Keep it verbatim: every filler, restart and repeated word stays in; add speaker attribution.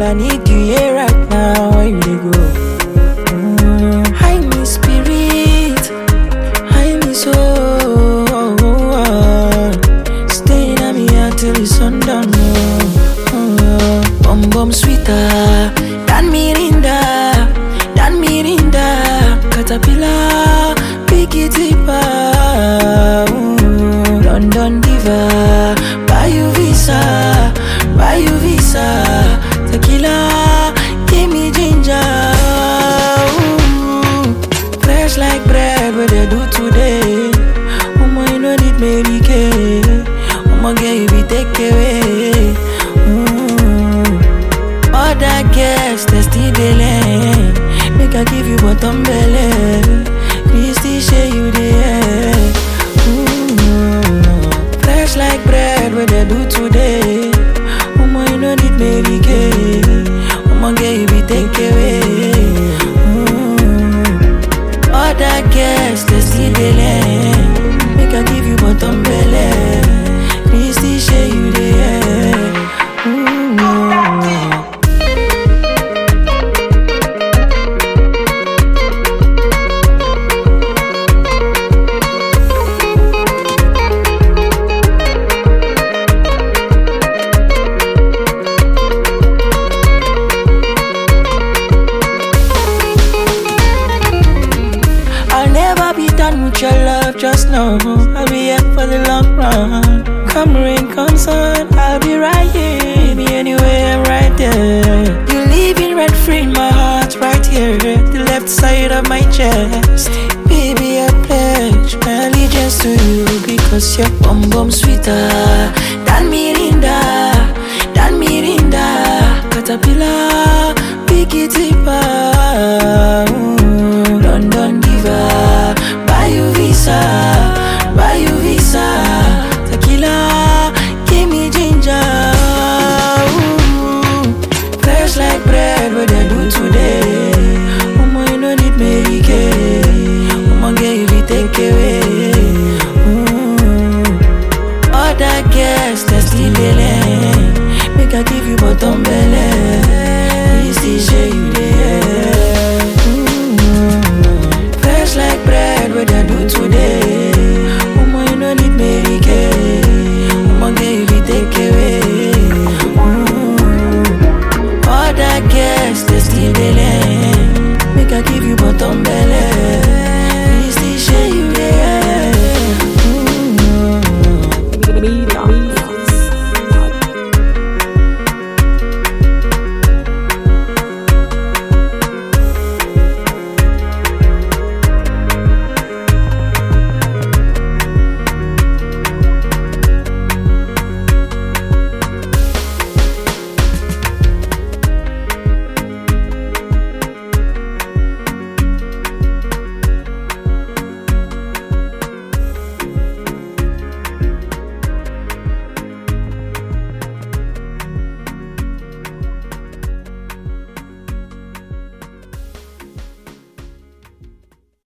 Speaker 1: I need you here right now. Where you dey go? Mm, hide me spirit, hide me soul. Staying at me until the sundown. Oh, bum bum sweeter than Mirinda, than Mirinda. Caterpillar, pick it deeper. Mm, London diva, buy you visa, buy you visa. Tequila, give me ginger. Ooh, fresh like bread, what they do today. Mama, you know need Mary Kay. Mama, girl, you be take away. Ooh, all that gas, they still delay. Make I give you bottom belly. Christy, share you there. Ooh, fresh like bread, what they do today. Mama, you know need Mary Kay. Mama, girl, you be take away. Ooh, all that gas, they still delay. Make I give you bottom belly. Christy, share you there. Ooh. I'll never be done with your love, just know I'll be here for the long run. Come rain, come sun, I'll be right here. Be anywhere, I'm right there. You living rent free in my heart, right here, the left side of my chest. Baby, I pledge my allegiance to you because you're bum bum sweeter than Mirinda, than Mirinda. Caterpillar, pick it deeper. Mm, London diva, buy you visa, buy you visa. Tequila, give me ginger. Ooh, fresh like bread, what they do today. Mama, you no need Mary Kay. Mama, girl, you be take away. Ooh, all that gas, they still delay. Make I give you bottom belly. Please, share you there.